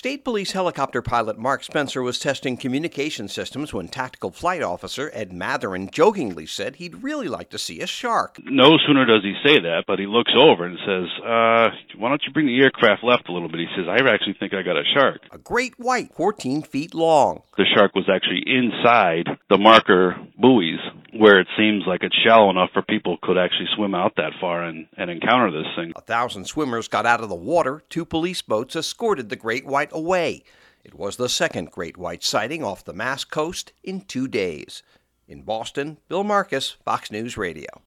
State Police helicopter pilot Mark Spencer was testing communication systems when Tactical Flight Officer Ed Matherin jokingly said he'd really like to see a shark. No sooner does he say that, but he looks over and says, why don't you bring the aircraft left a little bit? He says, I actually think I got a shark. A great white, 14 feet long. The shark was actually inside the marker buoys, where it seems like it's shallow enough for people could actually swim out that far and encounter this thing. 1,000 swimmers got out of the water. 2 police boats escorted the great white away. It was the second great white sighting off the Mass coast in 2 days. In Boston, Bill Marcus, Fox News Radio.